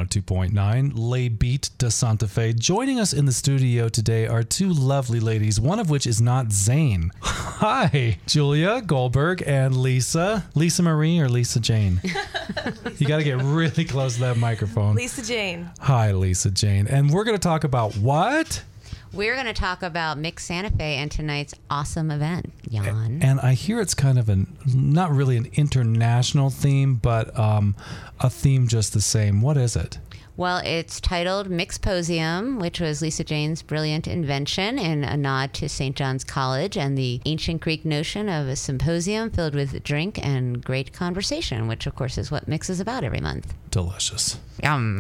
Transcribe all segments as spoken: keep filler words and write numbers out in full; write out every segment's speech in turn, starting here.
oh two point nine, Le Beat de Santa Fe. Joining us in the studio today are two lovely ladies, one of which is not Zane. Hi, Julia Goldberg and Lisa. Lisa Marie or Lisa Jane? You got to get really close to that microphone. Lisa Jane. Hi, Lisa Jane. And we're going to talk about what? We're going to talk about Mix Santa Fe and tonight's awesome event, Jan. And I hear it's kind of an, not really an international theme, but um, a theme just the same. What is it? Well, it's titled Mixposium, which was Lisa Jane's brilliant invention in a nod to Saint John's College and the ancient Greek notion of a symposium filled with drink and great conversation, which, of course, is what Mix is about every month. Delicious. Yum.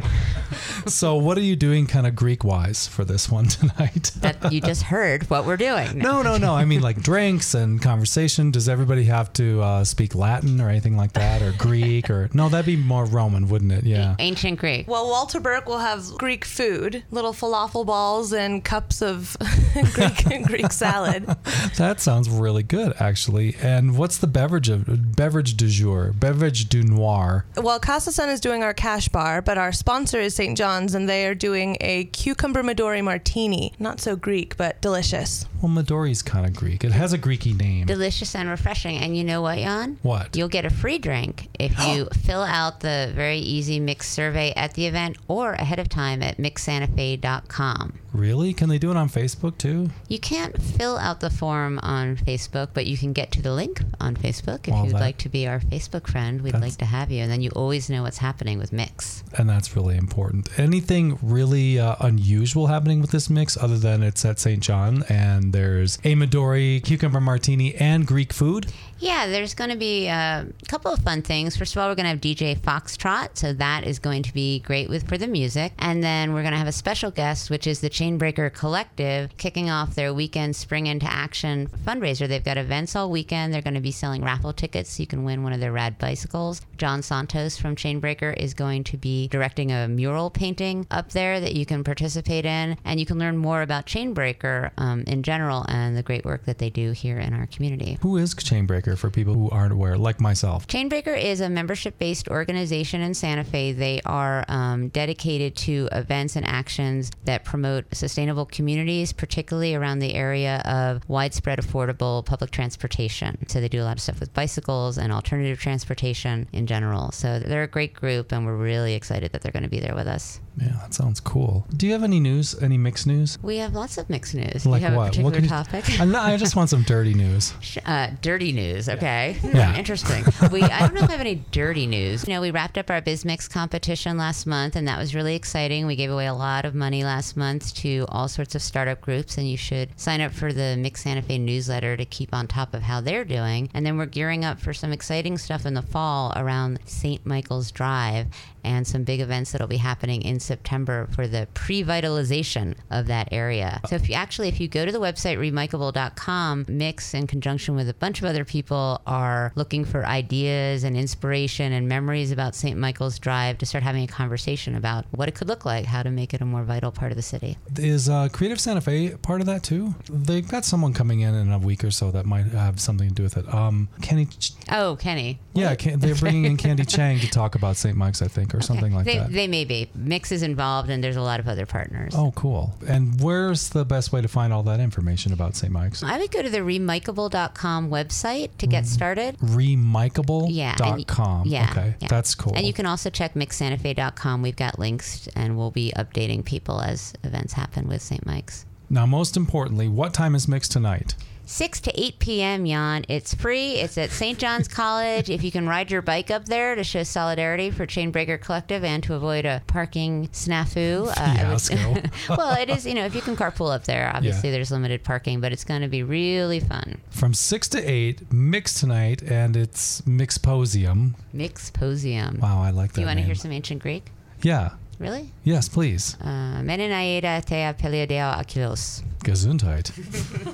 So what are you doing kind of Greek-wise for this one tonight? That you just heard what we're doing. No, no, no. I mean, like drinks and conversation. Does everybody have to uh, speak Latin or anything like that, or Greek? Or no, that'd be more Roman, wouldn't it? Yeah. Ancient Greek. Well, Walter Burke will have Greek food, little falafel balls and cups of Greek Greek salad. That sounds really good, actually. And what's the beverage of beverage du jour? Beverage du noir. Well, Casa Sun is doing our cash bar, but our sponsor is Saint John's, and they are doing a cucumber Midori martini. Not so Greek, but delicious. Well, Midori's kind of Greek. It has a Greeky name. Delicious and refreshing. And you know what, Jan? What? You'll get a free drink if you fill out the very easy Mix survey at the event or ahead of time at mix santa fe dot com. Really? Can they do it on Facebook too? You can't fill out the form on Facebook, but you can get to the link on Facebook. If Well, you'd that- like to be our Facebook friend, we'd That's- like to have you. And then you always know what's happening with Mix. And that's really important. Anything really uh, unusual happening with this mix other than it's at Saint John and there's a Midori, cucumber martini, and Greek food? Yeah, there's going to be a couple of fun things. First of all, we're going to have D J Foxtrot, so that is going to be great with for the music. And then we're going to have a special guest, which is the Chainbreaker Collective, kicking off their weekend Spring into Action fundraiser. They've got events all weekend. They're going to be selling raffle tickets so you can win one of their rad bicycles. John Santos from Chainbreaker is going to be directing a mural painting up there that you can participate in, and you can learn more about Chainbreaker um, in general and the great work that they do here in our community. Who is Chainbreaker for people who aren't aware, like myself? Chainbreaker is a membership-based organization in Santa Fe. They are um, dedicated to events and actions that promote sustainable communities, particularly around the area of widespread affordable public transportation. So they do a lot of stuff with bicycles and alternative transportation in general. So they're a great group, and we're really excited that they're going to be there with us. Yeah, that sounds cool. Do you have any news, any mixed news? We have lots of mixed news. Like Do you have what? a particular What can you- topic? I'm not, I just want some dirty news. Uh, dirty news, okay. Yeah. Hmm, interesting. We I don't know if I have any dirty news. You know, we wrapped up our BizMix competition last month, and that was really exciting. We gave away a lot of money last month to all sorts of startup groups, and you should sign up for the Mix Santa Fe newsletter to keep on top of how they're doing. And then we're gearing up for some exciting stuff in the fall around Saint Michael's Drive and some big events that'll be happening in September for the pre-vitalization of that area. So if you actually, if you go to the website remikeable dot com, Mix in conjunction with a bunch of other people are looking for ideas and inspiration and memories about Saint Michael's Drive to start having a conversation about what it could look like, how to make it a more vital part of the city. Is uh, Creative Santa Fe part of that too? They've got someone coming in in a week or so that might have something to do with it. Um, Kenny. Ch- Oh, Kenny. yeah, Ken, they're bringing in Candy Chang to talk about Saint Mike's, I think, or something like they, that. They may be. Mix is involved, and there's a lot of other partners. Oh, cool. And where's the best way to find all that information about Saint Mike's? I would go to the remikeable dot com website to get started. remikeable Yeah, dot and- com. yeah, Okay, yeah. that's cool. And you can also check mix santa fe dot com. We've got links, and we'll be updating people as events happen with Saint Mike's. Now, most importantly, what time is Mix tonight? six to eight p.m., Jan. It's free. It's at Saint John's College. If you can ride your bike up there to show solidarity for Chainbreaker Collective and to avoid a parking snafu. Uh, I would- Fiasco. well, it is, you know, if you can carpool up there, obviously Yeah. there's limited parking, but it's going to be really fun. From six to eight, Mix tonight, and it's Mixposium. Mixposium. Wow, I like that Do you want to name. hear some ancient Greek? Yeah. Really? Yes, please. Uh, Meninaida thea peleodeo akilos. Gesundheit.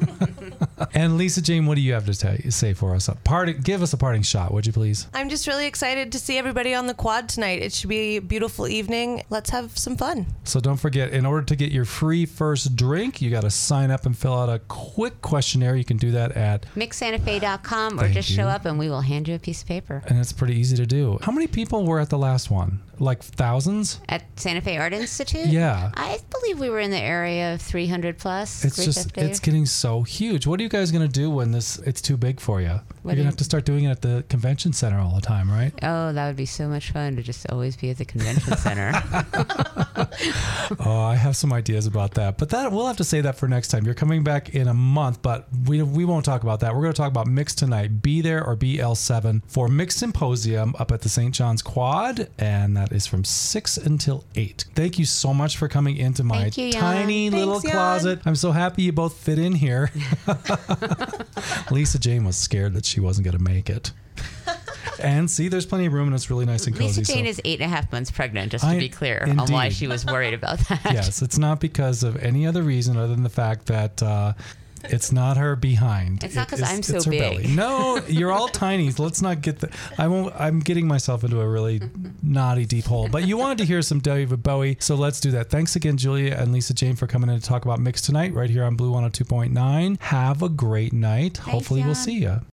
And Lisa Jane, what do you have to tell, say for us? A parting, give us a parting shot, would you please? I'm just really excited to see everybody on the quad tonight. It should be a beautiful evening. Let's have some fun. So don't forget, in order to get your free first drink, you got to sign up and fill out a quick questionnaire. You can do that at mix santa fe dot com or Thank just you. show up and we will hand you a piece of paper. and it's pretty easy to do. How many people were at the last one? Like thousands? At Santa Fe Art Institute? Yeah. I believe we were in the area of three hundred plus. It's just, it's getting so huge. What are you guys going to do when this, it's too big for you? What You're do going to you- have to start doing it at the convention center all the time, right? Oh, that would be so much fun to just always be at the convention center. Oh, I have some ideas about that, but that we'll have to say that for next time. You're coming back in a month, but we we won't talk about that. We're going to talk about Mix tonight. Be there or B L seven for Mix Symposium up at the Saint John's Quad, and that is from six until eight. Thank you so much for coming into my Thank you, Jan. tiny Thanks, little Jan. closet. I'm so happy you both fit in here. Lisa Jane was scared that she wasn't going to make it. And see, there's plenty of room, and it's really nice and cozy. Lisa Jane so. is eight and a half months pregnant, just to I- be clear on why indeed. she was worried about that. Yes, it's not because of any other reason other than the fact that uh, it's not her behind. It's not 'cause It is- I'm so it's her big. belly. No, you're all tiny. So let's not get the. I won't. I'm getting myself into a really naughty deep hole. But you wanted to hear some David Bowie, so let's do that. Thanks again, Julia and Lisa Jane, for coming in to talk about Mix tonight, right here on Blue one oh two point nine. Have a great night. Hopefully, we'll Jan. see you.